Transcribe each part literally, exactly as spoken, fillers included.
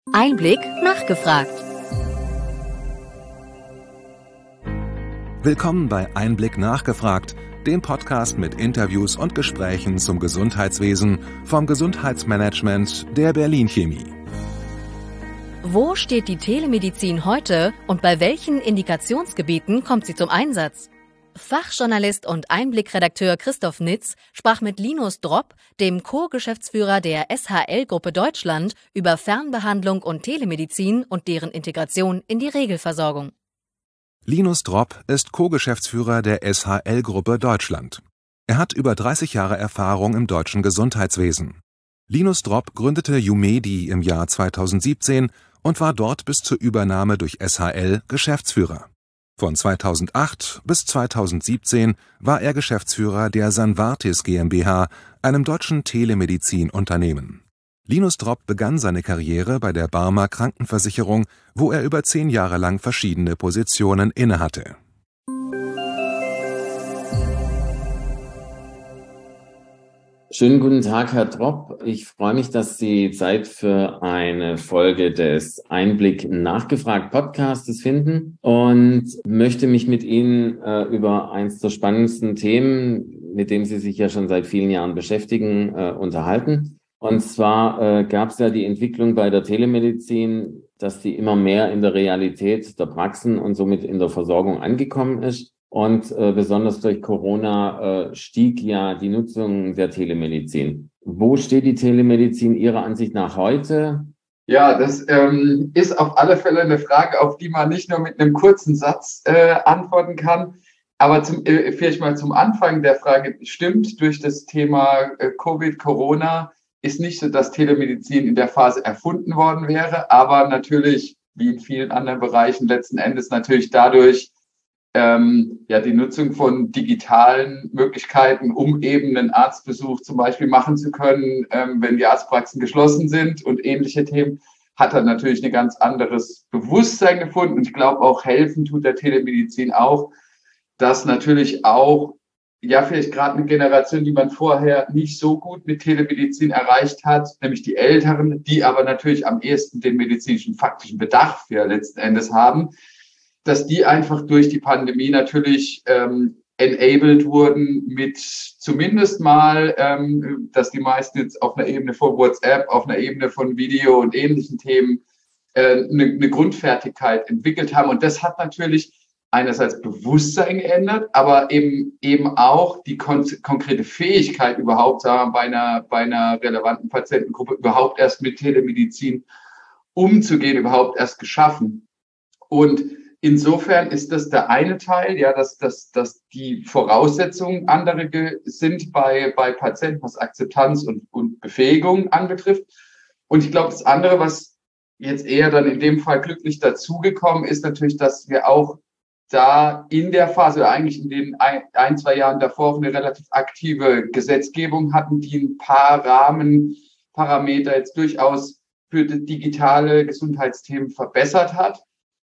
Einblick nachgefragt. Willkommen bei Einblick nachgefragt, dem Podcast mit Interviews und Gesprächen zum Gesundheitswesen vom Gesundheitsmanagement der Berlin Chemie. Wo steht die Telemedizin heute und bei welchen Indikationsgebieten kommt sie zum Einsatz? Fachjournalist und Einblick-Redakteur Christoph Nitz sprach mit Linus Dropp, dem Co-Geschäftsführer der S H L-Gruppe Deutschland, über Fernbehandlung und Telemedizin und deren Integration in die Regelversorgung. Linus Dropp ist Co-Geschäftsführer der S H L-Gruppe Deutschland. Er hat über dreißig Jahre Erfahrung im deutschen Gesundheitswesen. Linus Dropp gründete Umedi im Jahr zweitausendsiebzehn und war dort bis zur Übernahme durch S H L Geschäftsführer. Von zweitausendacht bis zweitausendsiebzehn war er Geschäftsführer der Sanvartis GmbH, einem deutschen Telemedizinunternehmen. Linus Dropp begann seine Karriere bei der Barmer Krankenversicherung, wo er über zehn Jahre lang verschiedene Positionen innehatte. Schönen guten Tag, Herr Dropp. Ich freue mich, dass Sie Zeit für eine Folge des Einblick nachgefragt Podcastes finden und möchte mich mit Ihnen äh, über eines der spannendsten Themen, mit dem Sie sich ja schon seit vielen Jahren beschäftigen, äh, unterhalten. Und zwar äh, gab es ja die Entwicklung bei der Telemedizin, dass die immer mehr in der Realität der Praxen und somit in der Versorgung angekommen ist. Und äh, besonders durch Corona äh, stieg ja die Nutzung der Telemedizin. Wo steht die Telemedizin Ihrer Ansicht nach heute? Ja, das ähm, ist auf alle Fälle eine Frage, auf die man nicht nur mit einem kurzen Satz äh, antworten kann. Aber zum, äh, vielleicht mal zum Anfang der Frage. Stimmt, durch das Thema äh, Covid, Corona ist nicht so, dass Telemedizin in der Phase erfunden worden wäre, aber natürlich, wie in vielen anderen Bereichen, letzten Endes natürlich dadurch, Ähm, ja, die Nutzung von digitalen Möglichkeiten, um eben einen Arztbesuch zum Beispiel machen zu können, ähm, wenn die Arztpraxen geschlossen sind und ähnliche Themen, hat er natürlich ein ganz anderes Bewusstsein gefunden. Und ich glaube auch helfen tut der Telemedizin auch, dass natürlich auch, ja, vielleicht gerade eine Generation, die man vorher nicht so gut mit Telemedizin erreicht hat, nämlich die Älteren, die aber natürlich am ehesten den medizinischen faktischen Bedarf ja letzten Endes haben, dass die einfach durch die Pandemie natürlich ähm, enabled wurden mit zumindest mal, ähm, dass die meisten jetzt auf einer Ebene von WhatsApp, auf einer Ebene von Video und ähnlichen Themen äh, eine, eine Grundfertigkeit entwickelt haben. Und das hat natürlich einerseits Bewusstsein geändert, aber eben eben auch die kon- konkrete Fähigkeit überhaupt, sagen wir, bei einer bei einer relevanten Patientengruppe überhaupt erst mit Telemedizin umzugehen, überhaupt erst geschaffen. Und insofern ist das der eine Teil, ja, dass, dass, dass die Voraussetzungen andere ge- sind bei, bei Patienten, was Akzeptanz und, und Befähigung anbetrifft. Und ich glaube, das andere, was jetzt eher dann in dem Fall glücklich dazugekommen ist, natürlich, dass wir auch da in der Phase, oder eigentlich in den ein, ein, zwei Jahren davor, eine relativ aktive Gesetzgebung hatten, die ein paar Rahmenparameter jetzt durchaus für die digitale Gesundheitsthemen verbessert hat.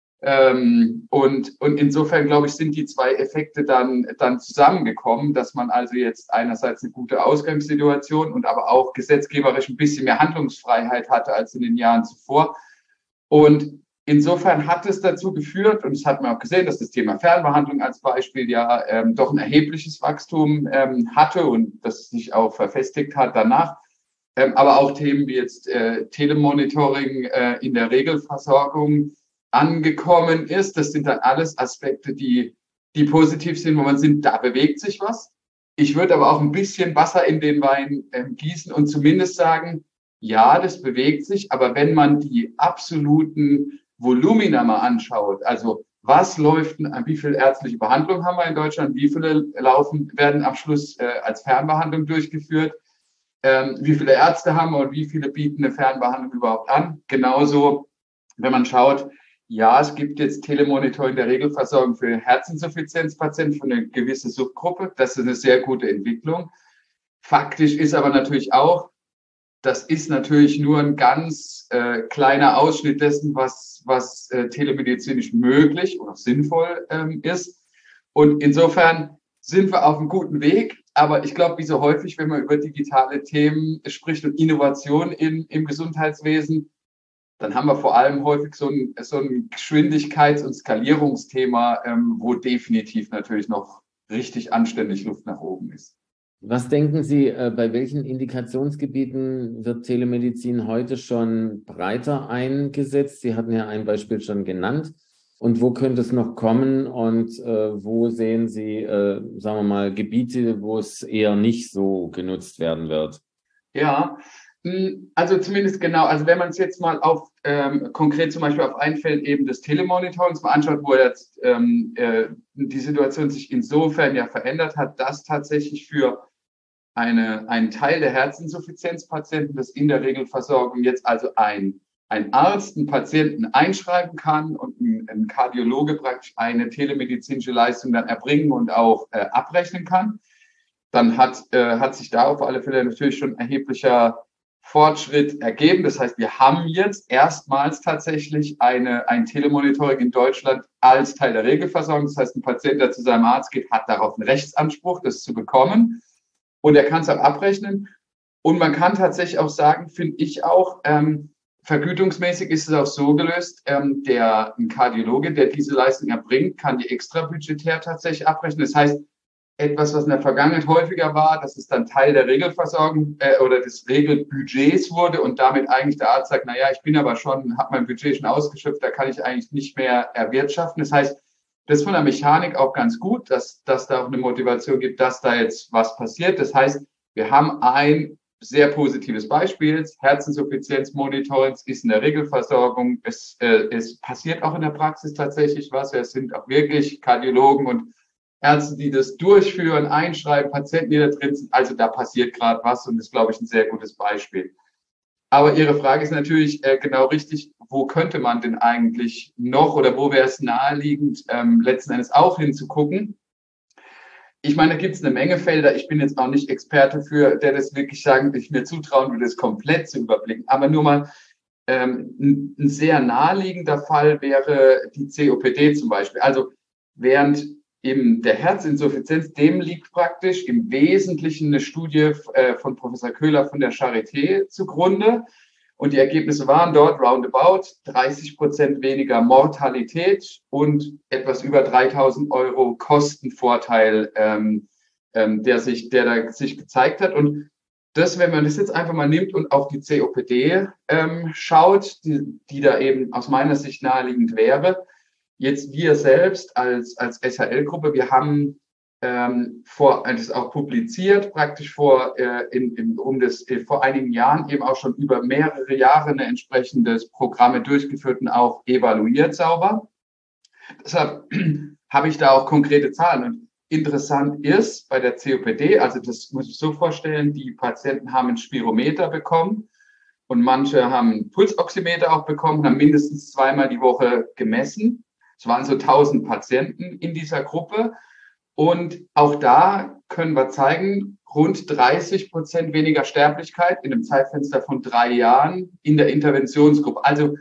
Ähm, und, und insofern, glaube ich, sind die zwei Effekte dann, dann zusammengekommen, dass man also jetzt einerseits eine gute Ausgangssituation und aber auch gesetzgeberisch ein bisschen mehr Handlungsfreiheit hatte als in den Jahren zuvor. Und insofern hat es dazu geführt, und das hat man auch gesehen, dass das Thema Fernbehandlung als Beispiel ja ähm, doch ein erhebliches Wachstum ähm, hatte und das sich auch verfestigt hat danach. Ähm, aber auch Themen wie jetzt äh, Telemonitoring äh, in der Regelversorgung angekommen ist. Das sind dann alles Aspekte, die, die positiv sind, wo man sieht, da bewegt sich was. Ich würde aber auch ein bisschen Wasser in den Wein äh, gießen und zumindest sagen, ja, das bewegt sich, aber wenn man die absoluten Volumina mal anschaut, also was läuft, wie viel ärztliche Behandlung haben wir in Deutschland, wie viele laufen, werden am Schluss äh, als Fernbehandlung durchgeführt, ähm, wie viele Ärzte haben wir und wie viele bieten eine Fernbehandlung überhaupt an. Genauso, wenn man schaut, ja, es gibt jetzt Telemonitoring der Regelversorgung für Herzinsuffizienzpatienten für eine gewisse Subgruppe. Das ist eine sehr gute Entwicklung. Faktisch ist aber natürlich auch, das ist natürlich nur ein ganz äh, kleiner Ausschnitt dessen, was, was äh, telemedizinisch möglich oder sinnvoll ähm, ist. Und insofern sind wir auf einem guten Weg. Aber ich glaube, wie so häufig, wenn man über digitale Themen spricht und Innovation in, im Gesundheitswesen, dann haben wir vor allem häufig so ein, so ein Geschwindigkeits- und Skalierungsthema, ähm, wo definitiv natürlich noch richtig anständig Luft nach oben ist. Was denken Sie, äh, bei welchen Indikationsgebieten wird Telemedizin heute schon breiter eingesetzt? Sie hatten ja ein Beispiel schon genannt. Und wo könnte es noch kommen und äh, wo sehen Sie, äh, sagen wir mal, Gebiete, wo es eher nicht so genutzt werden wird? Ja, also zumindest genau, also wenn man es jetzt mal auf ähm, konkret zum Beispiel auf ein Feld eben des Telemonitorings mal anschaut, wo jetzt ähm, äh, die Situation sich insofern ja verändert hat, dass tatsächlich für eine, einen Teil der Herzinsuffizienzpatienten das in der Regelversorgung jetzt also ein, ein Arzt einen Patienten einschreiben kann und ein, ein Kardiologe praktisch eine telemedizinische Leistung dann erbringen und auch äh, abrechnen kann, dann hat, äh, hat sich da auf alle Fälle natürlich schon erheblicher Fortschritt ergeben. Das heißt, wir haben jetzt erstmals tatsächlich eine, ein Telemonitoring in Deutschland als Teil der Regelversorgung. Das heißt, ein Patient, der zu seinem Arzt geht, hat darauf einen Rechtsanspruch, das zu bekommen. Und er kann es auch abrechnen. Und man kann tatsächlich auch sagen, finde ich auch, ähm, vergütungsmäßig ist es auch so gelöst, ähm, der ein Kardiologe, der diese Leistung erbringt, kann die extrabudgetär tatsächlich abrechnen. Das heißt, etwas, was in der Vergangenheit häufiger war, dass es dann Teil der Regelversorgung äh, oder des Regelbudgets wurde und damit eigentlich der Arzt sagt, na ja, ich bin aber schon, habe mein Budget schon ausgeschöpft, da kann ich eigentlich nicht mehr erwirtschaften. Das heißt, das ist von der Mechanik auch ganz gut, dass, dass da auch eine Motivation gibt, dass da jetzt was passiert. Das heißt, wir haben ein sehr positives Beispiel. Herzinsuffizienzmonitorings ist in der Regelversorgung. Es, äh, es passiert auch in der Praxis tatsächlich was. Es sind auch wirklich Kardiologen und Ärzte, die das durchführen, einschreiben, Patienten, die da drin sind. Also da passiert gerade was und das ist, glaube ich, ein sehr gutes Beispiel. Aber Ihre Frage ist natürlich äh, genau richtig, wo könnte man denn eigentlich noch oder wo wäre es naheliegend, ähm, letzten Endes auch hinzugucken? Ich meine, da gibt es eine Menge Felder. Ich bin jetzt auch nicht Experte für, der das wirklich sagen, ich mir zutrauen würde, das komplett zu überblicken. Aber nur mal ähm, ein, ein sehr naheliegender Fall wäre die C O P D zum Beispiel. Also während eben der Herzinsuffizienz, dem liegt praktisch im Wesentlichen eine Studie äh, von Professor Köhler von der Charité zugrunde. Und die Ergebnisse waren dort roundabout dreißig Prozent weniger Mortalität und etwas über dreitausend Euro Kostenvorteil, ähm, ähm, der sich, der da sich gezeigt hat. Und das, wenn man das jetzt einfach mal nimmt und auf die C O P D ähm, schaut, die, die da eben aus meiner Sicht naheliegend wäre, jetzt wir selbst als, als S H L-Gruppe, wir haben ähm, vor, das auch publiziert, praktisch vor, äh, in, in, um das, äh, vor einigen Jahren eben auch schon über mehrere Jahre eine entsprechendes Programme durchgeführt und auch evaluiert sauber. Deshalb habe ich da auch konkrete Zahlen. Und interessant ist bei der C O P D, also das muss ich so vorstellen, die Patienten haben ein Spirometer bekommen und manche haben einen Pulsoximeter auch bekommen, haben mindestens zweimal die Woche gemessen. Es waren so tausend Patienten in dieser Gruppe. Und auch da können wir zeigen, rund dreißig Prozent weniger Sterblichkeit in einem Zeitfenster von drei Jahren in der Interventionsgruppe. Also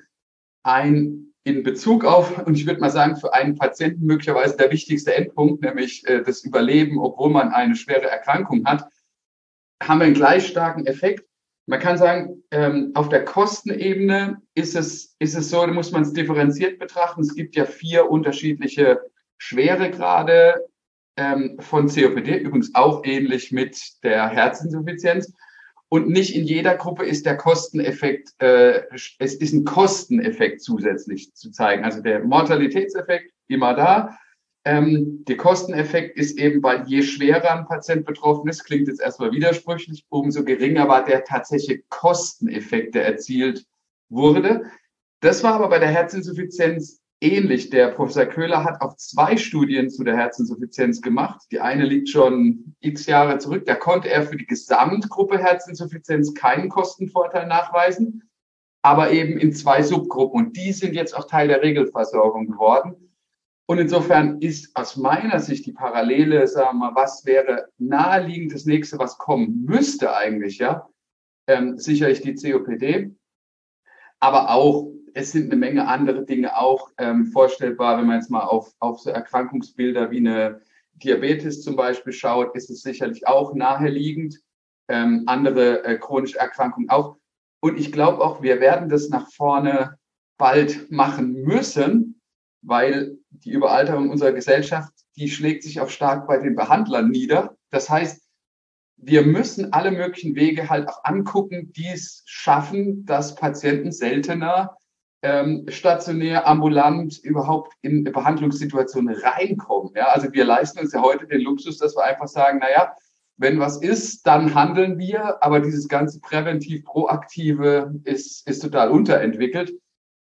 ein in Bezug auf, und ich würde mal sagen, für einen Patienten möglicherweise der wichtigste Endpunkt, nämlich äh, das Überleben, obwohl man eine schwere Erkrankung hat, haben wir einen gleich starken Effekt. Man kann sagen, ähm, auf der Kostenebene ist es, ist es so, da muss man es differenziert betrachten. Es gibt ja vier unterschiedliche Schweregrade ähm, von C O P D, übrigens auch ähnlich mit der Herzinsuffizienz. Und nicht in jeder Gruppe ist der Kosteneffekt, äh, es ist ein Kosteneffekt zusätzlich zu zeigen. Also der Mortalitätseffekt immer da. Ähm, der Kosteneffekt ist eben, weil je schwerer ein Patient betroffen ist, klingt jetzt erstmal widersprüchlich, umso geringer war der tatsächliche Kosteneffekt, der erzielt wurde. Das war aber bei der Herzinsuffizienz ähnlich. Der Professor Köhler hat auch zwei Studien zu der Herzinsuffizienz gemacht. Die eine liegt schon x Jahre zurück. Da konnte er für die Gesamtgruppe Herzinsuffizienz keinen Kostenvorteil nachweisen, aber eben in zwei Subgruppen. Und die sind jetzt auch Teil der Regelversorgung geworden. Und insofern ist aus meiner Sicht die Parallele, sagen wir mal, was wäre naheliegend das nächste, was kommen müsste eigentlich, ja, ähm, sicherlich die C O P D, aber auch, es sind eine Menge andere Dinge auch ähm, vorstellbar, wenn man jetzt mal auf, auf so Erkrankungsbilder wie eine Diabetes zum Beispiel schaut, ist es sicherlich auch naheliegend, ähm, andere äh, chronische Erkrankungen auch. Und ich glaube auch, wir werden das nach vorne bald machen müssen, weil die Überalterung unserer Gesellschaft, die schlägt sich auch stark bei den Behandlern nieder. Das heißt, wir müssen alle möglichen Wege halt auch angucken, die es schaffen, dass Patienten seltener ähm, stationär, ambulant überhaupt in Behandlungssituationen reinkommen. Ja, also wir leisten uns ja heute den Luxus, dass wir einfach sagen, naja, wenn was ist, dann handeln wir, aber dieses ganze präventiv-proaktive ist, ist total unterentwickelt.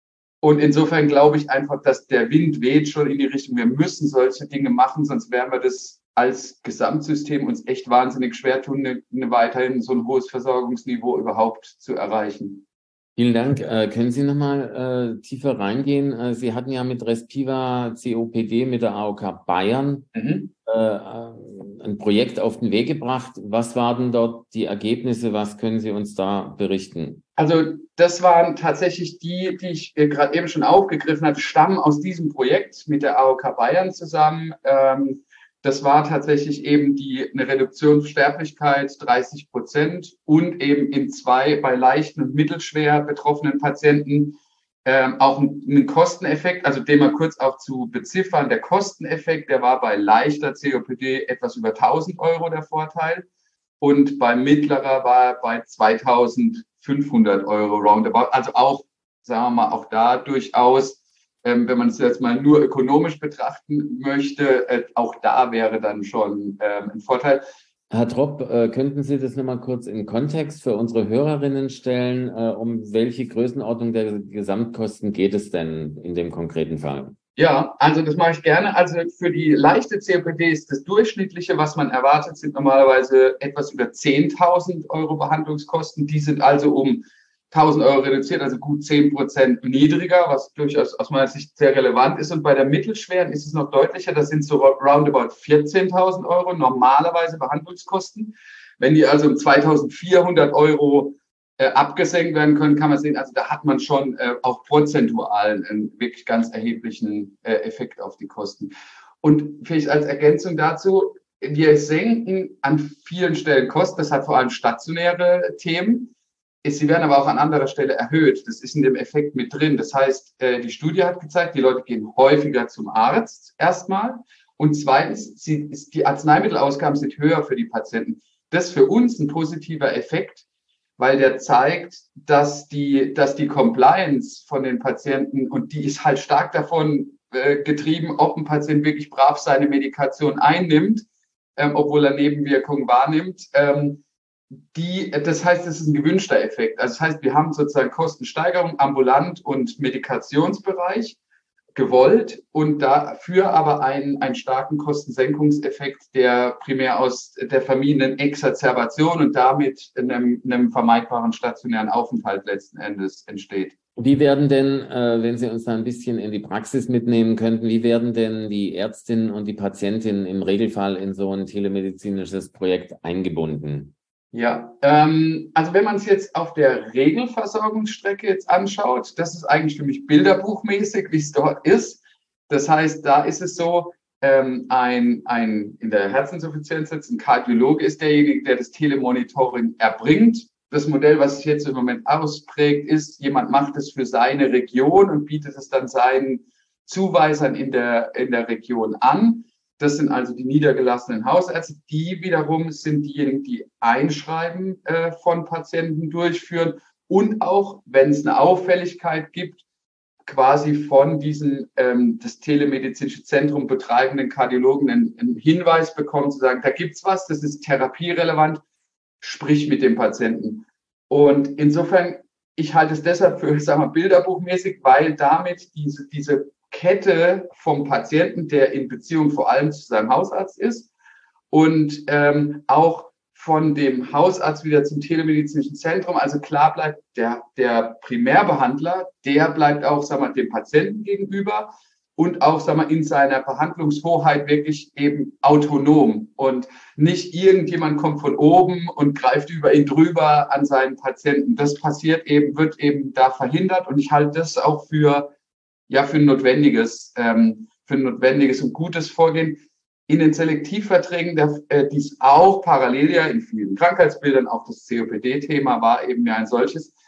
Und insofern glaube ich einfach, dass der Wind weht schon in die Richtung, wir müssen solche Dinge machen, sonst werden wir das als Gesamtsystem uns echt wahnsinnig schwer tun, eine, eine weiterhin so ein hohes Versorgungsniveau überhaupt zu erreichen. Vielen Dank. Äh, können Sie nochmal äh, tiefer reingehen? Äh, Sie hatten ja mit Respiva C O P D, mit der A O K Bayern, mhm. äh, ein Projekt auf den Weg gebracht. Was waren dort die Ergebnisse? Was können Sie uns da berichten? Also das waren tatsächlich die, die ich äh, gerade eben schon aufgegriffen hatte, stammen aus diesem Projekt mit der A O K Bayern zusammen. Ähm, Das war tatsächlich eben die, eine Reduktion Sterblichkeit dreißig Prozent und eben in zwei bei leichten und mittelschwer betroffenen Patienten ähm, auch einen Kosteneffekt, also den mal kurz auch zu beziffern. Der Kosteneffekt, der war bei leichter C O P D etwas über tausend Euro der Vorteil und bei mittlerer war er bei zweitausendfünfhundert Euro roundabout. Also auch, sagen wir mal, auch da durchaus, Ähm, wenn man es jetzt mal nur ökonomisch betrachten möchte, äh, auch da wäre dann schon ähm, ein Vorteil. Herr Tropp, äh, könnten Sie das nochmal kurz in Kontext für unsere Hörerinnen stellen? Äh, um welche Größenordnung der Gesamtkosten geht es denn in dem konkreten Fall? Ja, also das mache ich gerne. Also für die leichte C O P D ist das Durchschnittliche, was man erwartet, sind normalerweise etwas über zehntausend Euro Behandlungskosten. Die sind also um tausend Euro reduziert, also gut zehn Prozent niedriger, was durchaus aus meiner Sicht sehr relevant ist. Und bei der mittelschweren ist es noch deutlicher, das sind so roundabout vierzehntausend Euro normalerweise Behandlungskosten. Wenn die also um zweitausendvierhundert Euro äh, abgesenkt werden können, kann man sehen, also da hat man schon äh, auch prozentual einen wirklich ganz erheblichen äh, Effekt auf die Kosten. Und vielleicht als Ergänzung dazu, wir senken an vielen Stellen Kosten, das hat vor allem stationäre Themen. Sie werden aber auch an anderer Stelle erhöht. Das ist in dem Effekt mit drin. Das heißt, die Studie hat gezeigt, die Leute gehen häufiger zum Arzt erstmal. Und zweitens, sie, die Arzneimittelausgaben sind höher für die Patienten. Das ist für uns ein positiver Effekt, weil der zeigt, dass die, dass die Compliance von den Patienten, und die ist halt stark davon äh, getrieben, ob ein Patient wirklich brav seine Medikation einnimmt, ähm, obwohl er Nebenwirkungen wahrnimmt. Ähm, Die, das heißt, es ist ein gewünschter Effekt. Also das heißt, wir haben sozusagen Kostensteigerung ambulant und Medikationsbereich gewollt und dafür aber einen, einen starken Kostensenkungseffekt, der primär aus der vermiedenen Exazerbation und damit einem, einem vermeidbaren stationären Aufenthalt letzten Endes entsteht. Wie werden denn, äh, wenn Sie uns da ein bisschen in die Praxis mitnehmen könnten, wie werden denn die Ärztinnen und die Patientinnen im Regelfall in so ein telemedizinisches Projekt eingebunden? Ja, ähm, also wenn man es jetzt auf der Regelversorgungsstrecke jetzt anschaut, das ist eigentlich für mich bilderbuchmäßig, wie es dort ist. Das heißt, da ist es so, ähm, ein, ein in der Herzinsuffizienz sitzt, ein Kardiologe ist derjenige, der das Telemonitoring erbringt. Das Modell, was sich jetzt im Moment ausprägt, ist, jemand macht es für seine Region und bietet es dann seinen Zuweisern in der, in der Region an. Das sind also die niedergelassenen Hausärzte. Die wiederum sind diejenigen, die Einschreiben äh, von Patienten durchführen und auch, wenn es eine Auffälligkeit gibt, quasi von diesem ähm, das telemedizinische Zentrum betreibenden Kardiologen einen, einen Hinweis bekommen, zu sagen, da gibt's was, das ist therapierelevant, sprich mit dem Patienten. Und insofern, ich halte es deshalb für, sagen wir, bilderbuchmäßig, weil damit diese, diese Kette vom Patienten, der in Beziehung vor allem zu seinem Hausarzt ist und ähm, auch von dem Hausarzt wieder zum telemedizinischen Zentrum. Also klar bleibt der, der Primärbehandler, der bleibt auch, sagen wir, dem Patienten gegenüber und auch, sagen wir, in seiner Behandlungshoheit wirklich eben autonom und nicht irgendjemand kommt von oben und greift über ihn drüber an seinen Patienten. Das passiert eben, wird eben da verhindert und ich halte das auch für ja, für ein notwendiges, ähm, für ein notwendiges und gutes Vorgehen. In den Selektivverträgen, der, äh, dies auch parallel ja in vielen Krankheitsbildern, auch das C O P D-Thema war eben ja ein solches,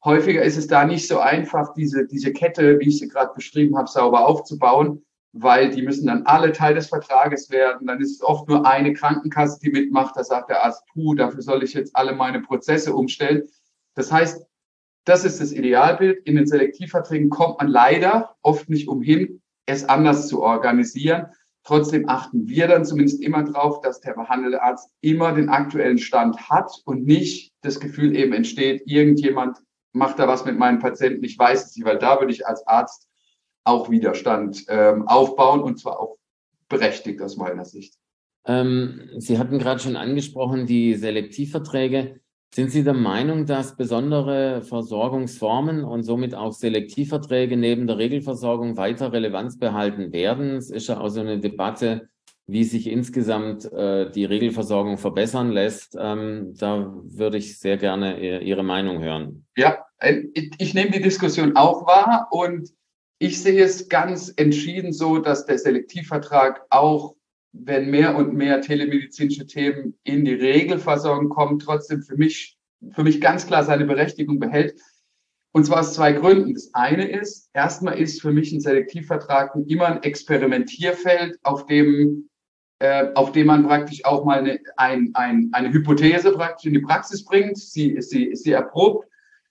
Häufiger ist es da nicht so einfach, diese, diese Kette, wie ich sie gerade beschrieben habe, sauber aufzubauen, weil die müssen dann alle Teil des Vertrages werden. Dann ist es oft nur eine Krankenkasse, die mitmacht. Da sagt der Arzt, puh, dafür soll ich jetzt alle meine Prozesse umstellen. Das heißt, das ist das Idealbild. In den Selektivverträgen kommt man leider oft nicht umhin, es anders zu organisieren. Trotzdem achten wir dann zumindest immer drauf, dass der behandelnde Arzt immer den aktuellen Stand hat und nicht das Gefühl eben entsteht, irgendjemand macht da was mit meinen Patienten, ich weiß es nicht, weil da würde ich als Arzt auch Widerstand ähm, aufbauen und zwar auch berechtigt aus meiner Sicht. Ähm, Sie hatten gerade schon angesprochen, die Selektivverträge. Sind Sie der Meinung, dass besondere Versorgungsformen und somit auch Selektivverträge neben der Regelversorgung weiter Relevanz behalten werden? Es ist ja auch so eine Debatte, wie sich insgesamt äh, die Regelversorgung verbessern lässt. Ähm, da würde ich sehr gerne Ihre Meinung hören. Ja, ich, ich nehme die Diskussion auch wahr und ich sehe es ganz entschieden so, dass der Selektivvertrag auch, wenn mehr und mehr telemedizinische Themen in die Regelversorgung kommen, trotzdem für mich, für mich ganz klar seine Berechtigung behält. Und zwar aus zwei Gründen. Das eine ist, erstmal ist für mich ein Selektivvertrag immer ein Experimentierfeld, auf dem Äh, auf dem man praktisch auch mal eine, ein, ein, eine Hypothese praktisch in die Praxis bringt, sie, sie, sie erprobt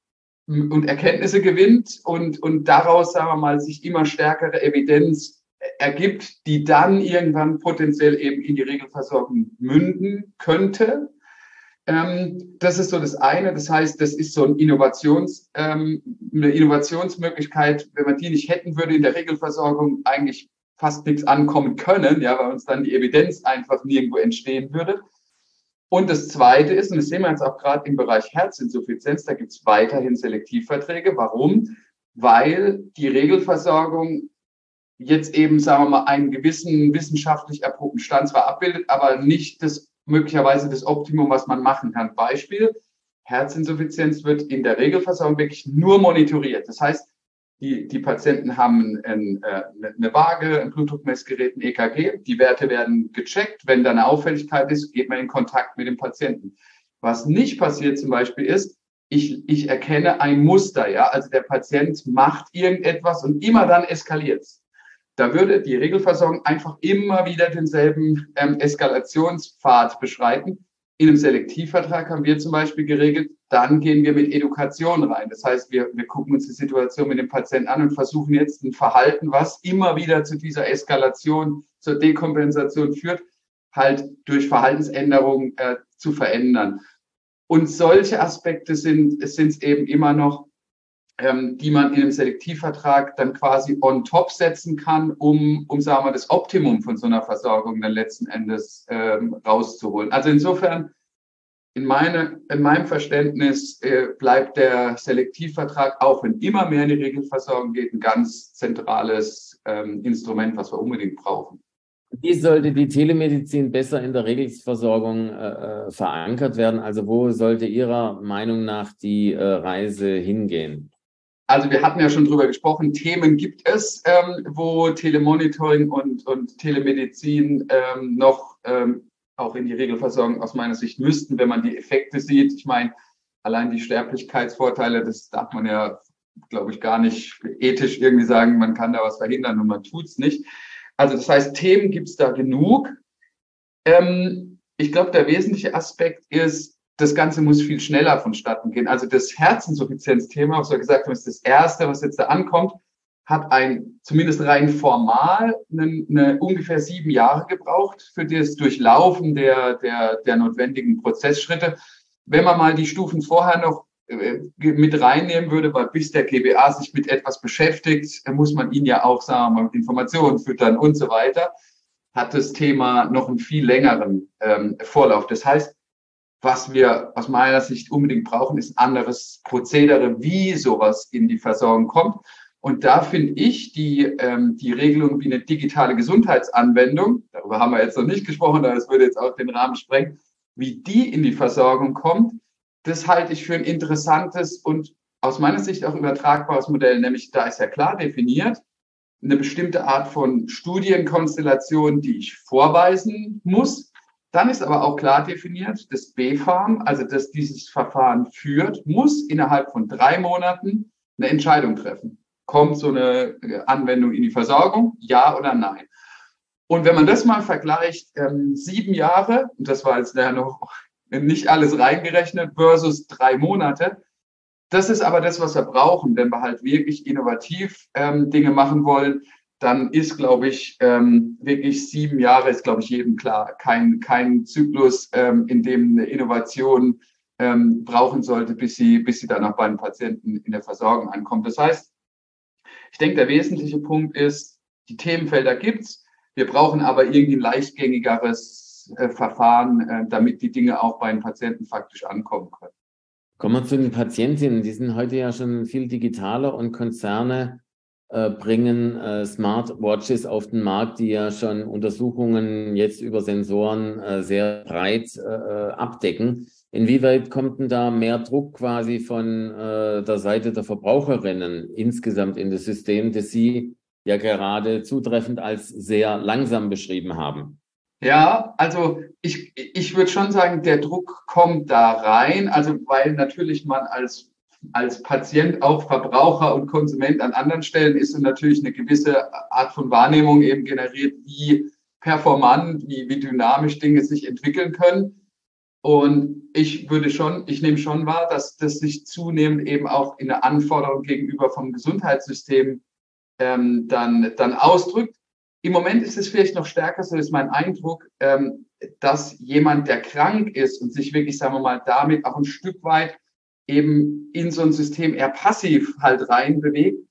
und Erkenntnisse gewinnt und, und daraus, sagen wir mal, sich immer stärkere Evidenz ergibt, die dann irgendwann potenziell eben in die Regelversorgung münden könnte. Ähm, das ist so das eine. Das heißt, das ist so ein Innovations, ähm, eine Innovationsmöglichkeit, wenn man die nicht hätten, würde in der Regelversorgung eigentlich fast nichts ankommen können, ja, weil uns dann die Evidenz einfach nirgendwo entstehen würde. Und das Zweite ist, und das sehen wir jetzt auch gerade im Bereich Herzinsuffizienz, da gibt es weiterhin Selektivverträge. Warum? Weil die Regelversorgung jetzt eben, sagen wir mal, einen gewissen wissenschaftlich erprobten Stand zwar abbildet, aber nicht das möglicherweise das Optimum, was man machen kann. Beispiel, Herzinsuffizienz wird in der Regelversorgung wirklich nur monitoriert. Das heißt, Die, die Patienten haben ein, äh, eine Waage, ein Blutdruckmessgerät, ein E K G. Die Werte werden gecheckt. Wenn da eine Auffälligkeit ist, geht man in Kontakt mit dem Patienten. Was nicht passiert zum Beispiel ist, ich, ich erkenne ein Muster. Ja, also der Patient macht irgendetwas und immer dann eskaliert es. Da würde die Regelversorgung einfach immer wieder denselben ähm, Eskalationspfad beschreiten. In einem Selektivvertrag haben wir zum Beispiel geregelt, dann gehen wir mit Education rein. Das heißt, wir, wir gucken uns die Situation mit dem Patienten an und versuchen jetzt ein Verhalten, was immer wieder zu dieser Eskalation, zur Dekompensation führt, halt durch Verhaltensänderungen äh, zu verändern. Und solche Aspekte sind es sind eben immer noch, ähm, die man in einem Selektivvertrag dann quasi on top setzen kann, um, um sagen wir, das Optimum von so einer Versorgung dann letzten Endes ähm, rauszuholen. Also insofern, in, meine, in meinem Verständnis äh, bleibt der Selektivvertrag, auch wenn immer mehr in die Regelversorgung geht, ein ganz zentrales ähm, Instrument, was wir unbedingt brauchen. Wie sollte die Telemedizin besser in der Regelversorgung äh, verankert werden? Also wo sollte Ihrer Meinung nach die äh, Reise hingehen? Also wir hatten ja schon drüber gesprochen, Themen gibt es, ähm, wo Telemonitoring und, und Telemedizin ähm, noch ähm, auch in die Regelversorgung aus meiner Sicht müssten, wenn man die Effekte sieht. Ich meine, allein die Sterblichkeitsvorteile, das darf man ja, glaube ich, gar nicht ethisch irgendwie sagen, man kann da was verhindern und man tut's nicht. Also das heißt, Themen gibt's da genug. Ähm, ich glaube, der wesentliche Aspekt ist, das Ganze muss viel schneller vonstatten gehen. Also das Herzinsuffizienzthema, was wir gesagt haben, ist das Erste, was jetzt da ankommt, hat ein, zumindest rein formal, eine, eine ungefähr sieben Jahre gebraucht für das Durchlaufen der, der, der notwendigen Prozessschritte. Wenn man mal die Stufen vorher noch äh, mit reinnehmen würde, weil bis der G B A sich mit etwas beschäftigt, muss man ihn ja auch, sagen wir mal, mit Informationen füttern und so weiter, hat das Thema noch einen viel längeren ähm, Vorlauf. Das heißt, was wir aus meiner Sicht unbedingt brauchen, ist ein anderes Prozedere, wie sowas in die Versorgung kommt. Und da finde ich die, ähm, die Regelung wie eine digitale Gesundheitsanwendung, darüber haben wir jetzt noch nicht gesprochen, aber das würde jetzt auch den Rahmen sprengen, wie die in die Versorgung kommt, das halte ich für ein interessantes und aus meiner Sicht auch übertragbares Modell. Nämlich da ist ja klar definiert, eine bestimmte Art von Studienkonstellation, die ich vorweisen muss. Dann ist aber auch klar definiert, das B Farm, also das dieses Verfahren führt, muss innerhalb von drei Monaten eine Entscheidung treffen. Kommt so eine Anwendung in die Versorgung, ja oder nein? Und wenn man das mal vergleicht, ähm, sieben Jahre, und das war jetzt ja noch nicht alles reingerechnet, versus drei Monate, das ist aber das, was wir brauchen, wenn wir halt wirklich innovativ ähm, Dinge machen wollen. Dann ist, glaube ich, ähm, wirklich sieben Jahre, ist, glaube ich, jedem klar, kein, kein Zyklus, ähm, in dem eine Innovation ähm, brauchen sollte, bis sie, bis sie dann auch bei den Patienten in der Versorgung ankommt. Das heißt, ich denke, der wesentliche Punkt ist, die Themenfelder gibt's. Wir brauchen aber irgendwie ein leichtgängigeres äh, Verfahren, äh, damit die Dinge auch bei den Patienten faktisch ankommen können. Kommen wir zu den Patientinnen. Die sind heute ja schon viel digitaler und Konzerne äh, bringen äh, Smartwatches auf den Markt, die ja schon Untersuchungen jetzt über Sensoren äh, sehr breit äh, abdecken. Inwieweit kommt denn da mehr Druck quasi von äh, der Seite der Verbraucherinnen insgesamt in das System, das Sie ja gerade zutreffend als sehr langsam beschrieben haben? Ja, also ich, ich würde schon sagen, der Druck kommt da rein, also weil natürlich man als, als Patient auch Verbraucher und Konsument an anderen Stellen ist und natürlich eine gewisse Art von Wahrnehmung eben generiert, wie performant, wie, wie dynamisch Dinge sich entwickeln können. Und ich würde schon, ich nehme schon wahr, dass das sich zunehmend eben auch in der Anforderung gegenüber vom Gesundheitssystem ähm, dann, dann ausdrückt. Im Moment ist es vielleicht noch stärker, so ist mein Eindruck, ähm, dass jemand, der krank ist und sich wirklich, sagen wir mal, damit auch ein Stück weit eben in so ein System eher passiv halt rein bewegt,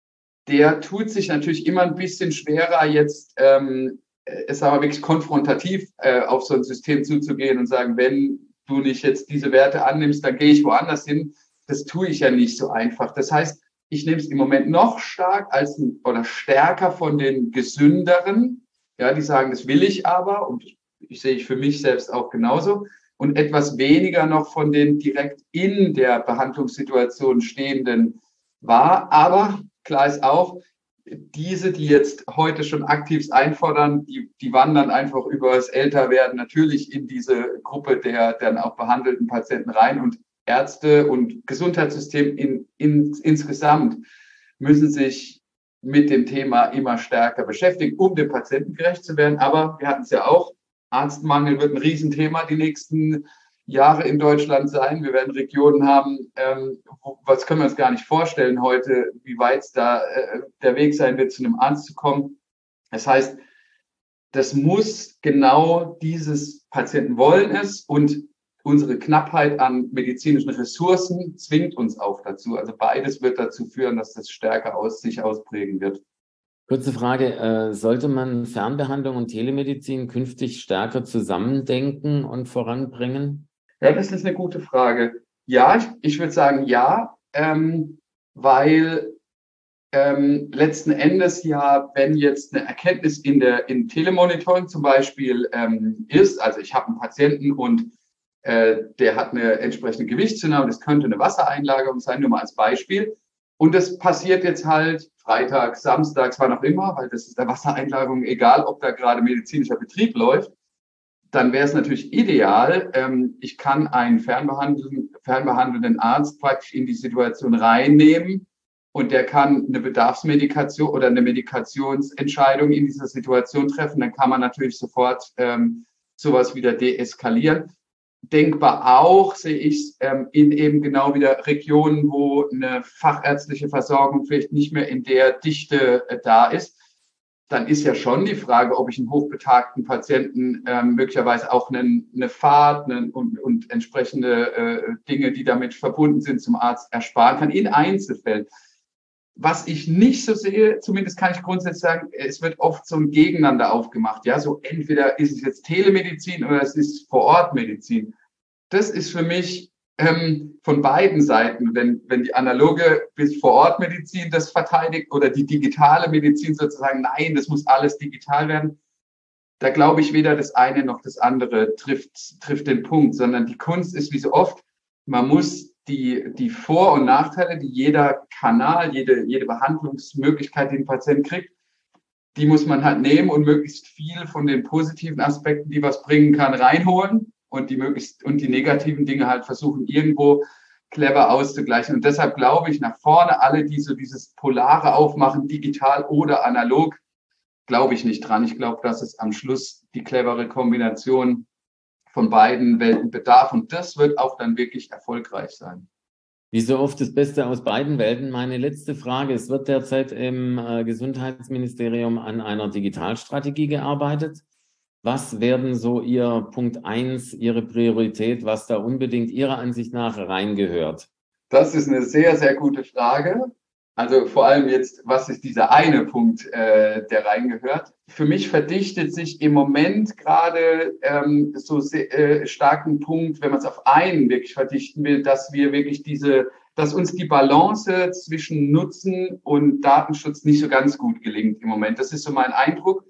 der tut sich natürlich immer ein bisschen schwerer, jetzt, ähm, es aber wirklich konfrontativ äh, auf so ein System zuzugehen und sagen, wenn du nicht jetzt diese Werte annimmst, dann gehe ich woanders hin. Das tue ich ja nicht so einfach. Das heißt, ich nehme es im Moment noch stark als oder stärker von den Gesünderen, ja, die sagen, das will ich aber und ich sehe ich für mich selbst auch genauso und etwas weniger noch von den direkt in der Behandlungssituation stehenden wahr. Aber klar ist auch, diese, die jetzt heute schon aktiv einfordern, die, die wandern einfach über das Älterwerden natürlich in diese Gruppe der dann auch behandelten Patienten rein und Ärzte und Gesundheitssystem in, in, insgesamt müssen sich mit dem Thema immer stärker beschäftigen, um dem Patienten gerecht zu werden. Aber wir hatten es ja auch, Arztmangel wird ein Riesenthema die nächsten Jahre in Deutschland sein. Wir werden Regionen haben, ähm, wo, was können wir uns gar nicht vorstellen heute, wie weit da äh, der Weg sein wird, zu einem Arzt zu kommen. Das heißt, das muss genau dieses Patienten wollen es und unsere Knappheit an medizinischen Ressourcen zwingt uns auch dazu. Also beides wird dazu führen, dass das stärker aus sich ausprägen wird. Kurze Frage, äh, sollte man Fernbehandlung und Telemedizin künftig stärker zusammendenken und voranbringen? Ja, das ist eine gute Frage. Ja, ich, ich würde sagen ja, ähm, weil ähm, letzten Endes ja, wenn jetzt eine Erkenntnis in der in Telemonitoring zum Beispiel ähm, ist, also ich habe einen Patienten und äh, der hat eine entsprechende Gewichtszunahme, das könnte eine Wassereinlagerung sein, nur mal als Beispiel. Und das passiert jetzt halt freitags, samstags, wann auch immer, weil das ist der Wassereinlagerung egal, ob da gerade medizinischer Betrieb läuft. Dann wäre es natürlich ideal, ähm, ich kann einen fernbehandelnden, fernbehandelnden Arzt praktisch in die Situation reinnehmen und der kann eine Bedarfsmedikation oder eine Medikationsentscheidung in dieser Situation treffen. Dann kann man natürlich sofort ähm, sowas wieder deeskalieren. Denkbar auch sehe ich ähm, in eben genau wieder Regionen, wo eine fachärztliche Versorgung vielleicht nicht mehr in der Dichte äh, da ist. Dann ist ja schon die Frage, ob ich einen hochbetagten Patienten ähm, möglicherweise auch einen, eine Fahrt einen, und, und entsprechende äh, Dinge, die damit verbunden sind, zum Arzt ersparen kann, in Einzelfällen. Was ich nicht so sehe, zumindest kann ich grundsätzlich sagen, es wird oft so ein Gegeneinander aufgemacht. Ja, so entweder ist es jetzt Telemedizin oder es ist Vor-Ort-Medizin. Das ist für mich ähm, von beiden Seiten, wenn, wenn die analoge bis Vor-Ort-Medizin das verteidigt oder die digitale Medizin sozusagen, nein, das muss alles digital werden. Da glaube ich, weder das eine noch das andere trifft, trifft den Punkt, sondern die Kunst ist wie so oft, man muss die, die Vor- und Nachteile, die jeder Kanal, jede, jede Behandlungsmöglichkeit, die ein Patient kriegt, die muss man halt nehmen und möglichst viel von den positiven Aspekten, die was bringen kann, reinholen und die möglichst und die negativen Dinge halt versuchen, irgendwo clever auszugleichen. Und deshalb glaube ich, nach vorne alle, die so dieses Polare aufmachen, digital oder analog, glaube ich nicht dran. Ich glaube, dass es am Schluss die clevere Kombination von beiden Welten bedarf. Und das wird auch dann wirklich erfolgreich sein. Wie so oft das Beste aus beiden Welten. Meine letzte Frage. Es wird derzeit im äh, Gesundheitsministerium an einer Digitalstrategie gearbeitet. Was werden so Ihr Punkt eins, Ihre Priorität, was da unbedingt Ihrer Ansicht nach reingehört? Das ist eine sehr, sehr gute Frage. Also vor allem jetzt, was ist dieser eine Punkt, äh, der reingehört? Für mich verdichtet sich im Moment gerade ähm, so sehr, äh, starken Punkt, wenn man es auf einen wirklich verdichten will, dass wir wirklich diese, dass uns die Balance zwischen Nutzen und Datenschutz nicht so ganz gut gelingt im Moment. Das ist so mein Eindruck.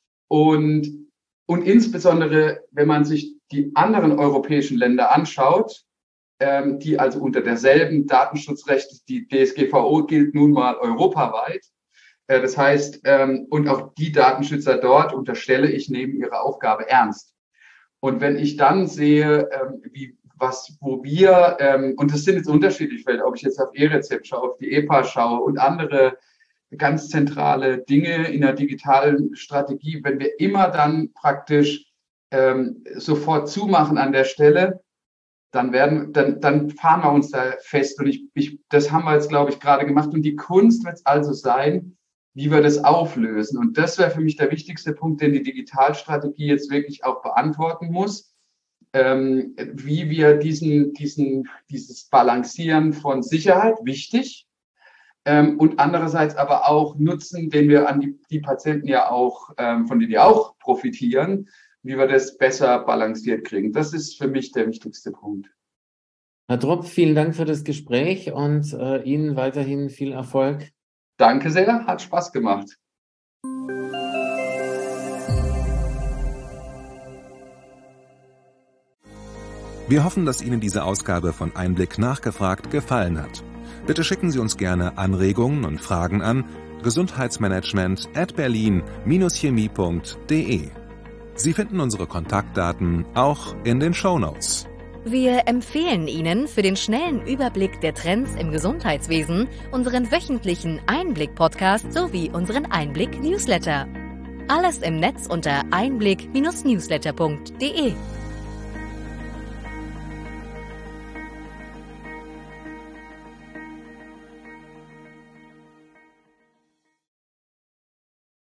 Und, und insbesondere, wenn man sich die anderen europäischen Länder anschaut, die also unter derselben Datenschutzrecht, die D S G V O gilt nun mal europaweit. Das heißt, und auch die Datenschützer dort, unterstelle ich, nehmen ihre Aufgabe ernst. Und wenn ich dann sehe, wie, was, wo wir, und das sind jetzt unterschiedliche Felder, ob ich jetzt auf E-Rezept schaue, auf die E P A schaue und andere ganz zentrale Dinge in der digitalen Strategie, wenn wir immer dann praktisch sofort zumachen an der Stelle, dann werden, dann, dann fahren wir uns da fest. Und ich, ich, das haben wir jetzt, glaube ich, gerade gemacht. Und die Kunst wird es also sein, wie wir das auflösen. Und das wäre für mich der wichtigste Punkt, den die Digitalstrategie jetzt wirklich auch beantworten muss. Ähm, wie wir diesen, diesen, dieses Balancieren von Sicherheit, wichtig, ähm, und andererseits aber auch Nutzen, den wir an die, die Patienten ja auch, ähm, von denen die auch profitieren, wie wir das besser balanciert kriegen. Das ist für mich der wichtigste Punkt. Herr Dropp, vielen Dank für das Gespräch und äh, Ihnen weiterhin viel Erfolg. Danke sehr, hat Spaß gemacht. Wir hoffen, dass Ihnen diese Ausgabe von Einblick nachgefragt gefallen hat. Bitte schicken Sie uns gerne Anregungen und Fragen an gesundheitsmanagement at berlin dash chemie punkt de. Sie finden unsere Kontaktdaten auch in den Shownotes. Wir empfehlen Ihnen für den schnellen Überblick der Trends im Gesundheitswesen unseren wöchentlichen Einblick-Podcast sowie unseren Einblick-Newsletter. Alles im Netz unter einblick Bindestrich newsletter punkt de.